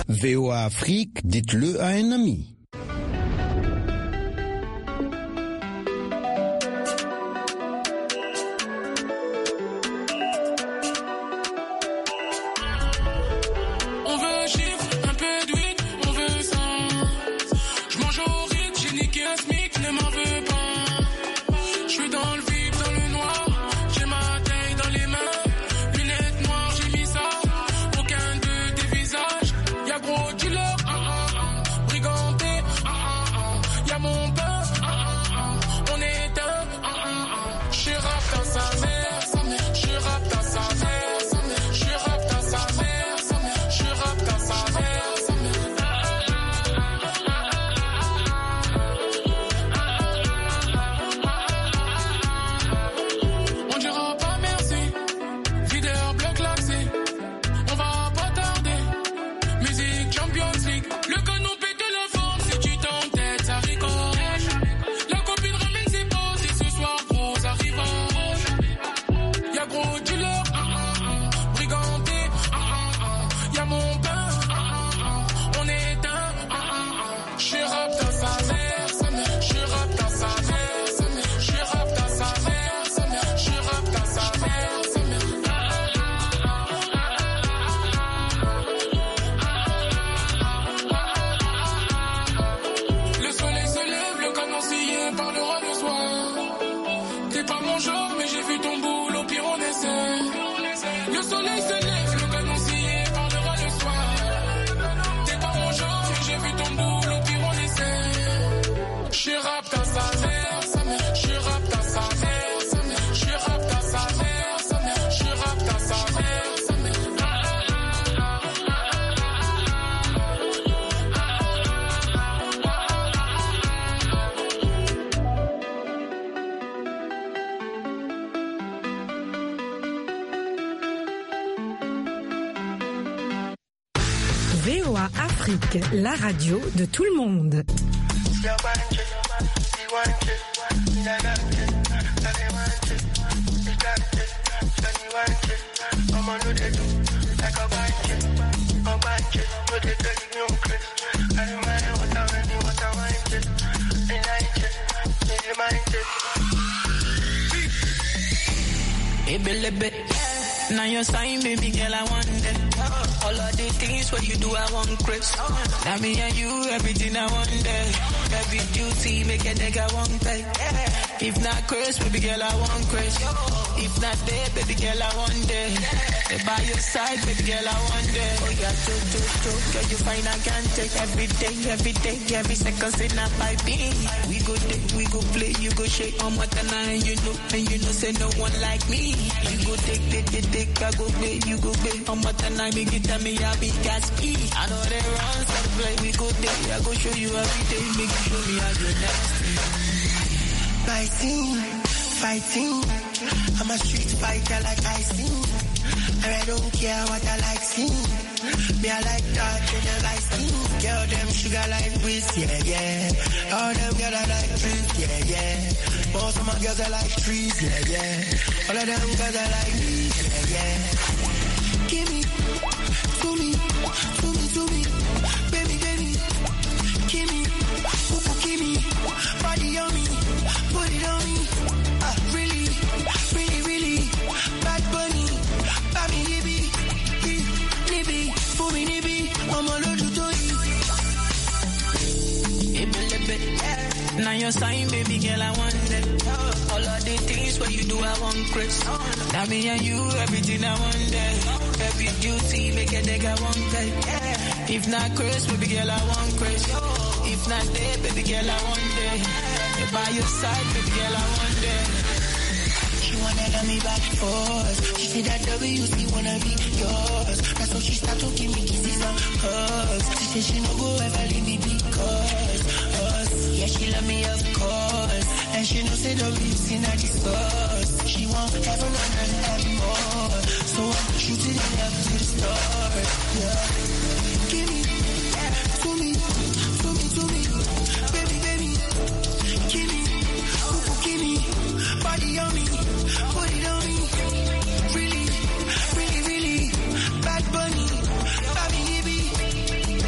VOA Afrique, dites-le à un ami. VOA Afrique, la radio de tout le monde. Now your sign, baby girl, I want it. All of the things what you do, I want Chris. Now me and you, everything I want there. Every duty, make a nigga want pay. If not Chris, baby girl, I want Chris. If not there, baby girl, I want there. By your side, baby girl, I want there. Oh yeah, girl, you find I can't take every day, every second, say not by me. We go day, we go play, you go shake on my and you know, say no one like me. You go take, I go play, you go play on my and make it tell me I be Gatsby. I know they run, start play, we go day, I go show you every day, make you show me how you're nasty. Fighting, I'm a street fighter like I sing. And I don't care what I like sing. Me I like that in the light skin. Girl them sugar like whiz, yeah. All them girls I like trees, yeah. Most of my girls I like trees, yeah. All of them girls I like me, yeah. Give me, to me, baby, give me, give me, body on me, put it on me. Really, bad bunny, baby, nibby, for me, nibby, I'm a little toy. Now your sign, baby girl, I want it. All of the things what you do, I want Chris. Now me and you, everything I want there. Every duty, make a nigga want pay. If not Chris, baby girl, I want Chris. If not there, baby girl, I want there. By your side, baby girl, I want there. She wanna let me back forth. She said that WC wanna be yours. That's why she start to give me kisses and hugs. She said she no go ever leave me because us. Yeah, she love me of course. And she knows that WC not the source. She want heaven on earth and more. So I'm shooting it up to the stars. Yeah. Give me, to me, baby, give me, body on me. Put it on me, really, bad bunny, baby,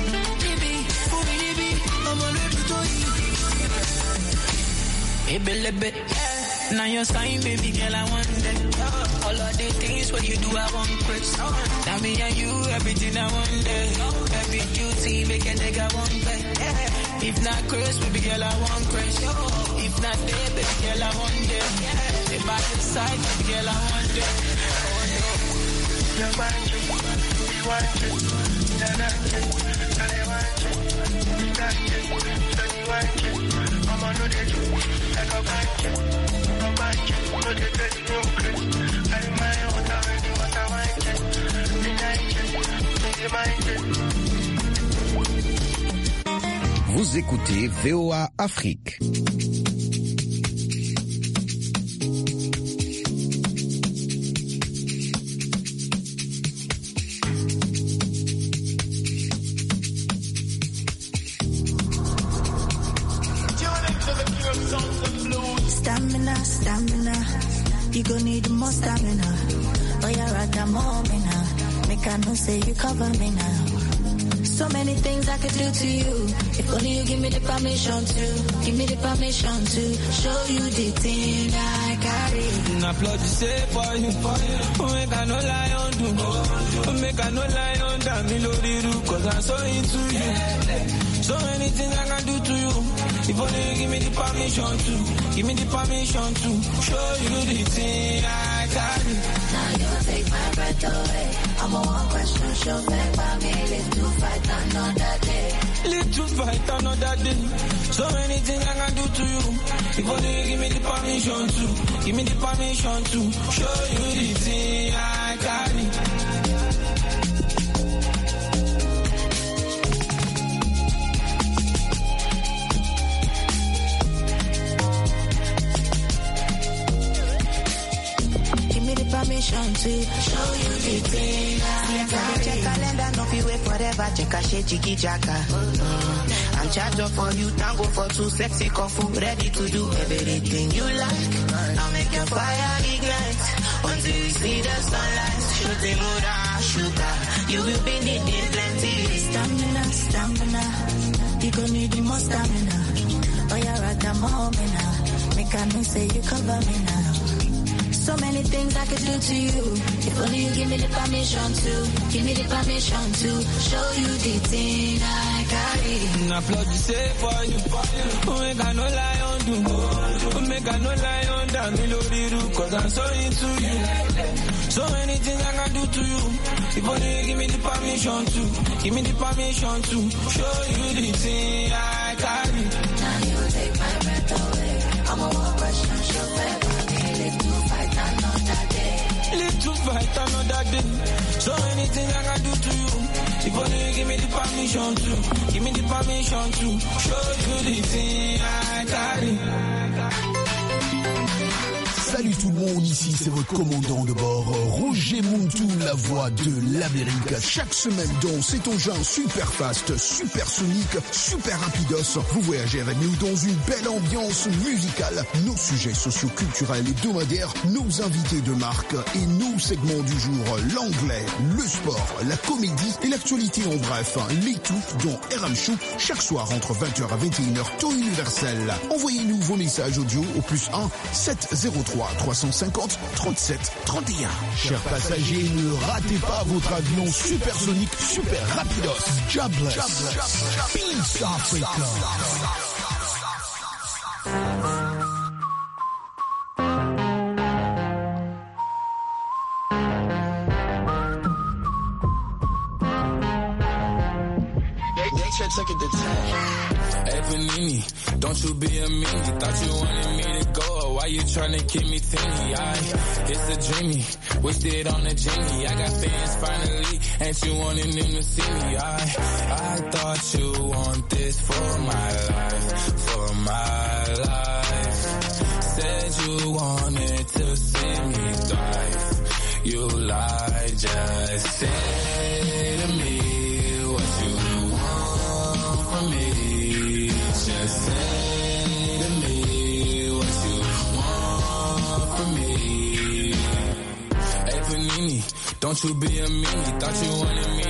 Ebelebe, yeah. Now your sign, baby girl, I want that. All of the things what you do, I want Chris. Now me and you, everything I want that. Every duty, make a nigga want that. Yeah. If not Chris, baby girl, I want Chris. If not there, baby girl, I want that. Yeah. If by the side, baby girl, I want that. Oh no. You want it, you want it, you want it, you want it, you got it, you want it. I'm on the day, like a bunch. Vous écoutez VOA Afrique. Stamina, you gon' need more stamina. Oh, you're right, I'm on me now. Make I know say you cover me now. So many things I could do to you. If only you give me the permission to. Give me the permission to show you the thing I carry. Now applaud you say for you. Make I no lie on you. Make I no lie on that. Me load it, cause I'm so into you. So many things I can do to you. If only you give me the permission to. Give me the permission to show you the thing I carry. Now you take my breath away. I'm a one question show back by me. Let's do fight another day. Live to fight another day. So many things I can do to you. If only you give me the permission to. Give me the permission to show you the thing I carry. Permission to show you the thing I carry. Check calendar, no fi wait forever. Check a shit, jiggy jacka. I'm charged up for you, tango for two, sexy coffee, ready to do everything you like. I'll make your fire ignite until you see the sunlight. Shooting mura, sugar, you will be needing plenty. Stamina, you gon' need the more stamina. Oh, you're right, I'm home now. Make I know say you cover me now. So many things I could do to you. If only you give me the permission to. Give me the permission to show you the thing I carry. Now applaud you say for you. Make I no lie on you. Make I no lie on that. Me load it, cause I'm so into you. So many things I can do to you. If only you give me the permission to. Give me the permission to show you the thing I carry. Now you take my breath away. I'm a one question show back. Live to fight another day. Live to fight another day. So many things I can do to you. If only you give me the permission to. Give me the permission to show you the thing I carry. Salut tout le monde, ici c'est votre commandant de bord, Roger Muntou, la voix de l'Amérique. Chaque semaine dans cet engin super fast, super sonique, super rapidos, vous voyagez avec nous dans une belle ambiance musicale. Nos sujets socio-culturels hebdomadaires, nos invités de marque et nos segments du jour, l'anglais, le sport, la comédie et l'actualité en bref. Les tout dans RM Show, chaque soir entre 20h à 21h, temps universel. Envoyez-nous vos messages audio au +1 703 350 37 31. Chers passagers, ne ratez pas votre avion supersonique, super rapidos. Jobless. Peace Africa. Hey Panini, don't you be a meanie. Thought you wanted me to go, why you tryna keep me thingy? It's a dreamy, wished it on a genie. I got fans finally, ain't you wanting them to see me? I thought you want this for my life, Said you wanted to see me thrive. You lied, just say to me what you want from me. Just say to me what you want from me. Hey Panini, don't you be a meanie. Thought you wanted me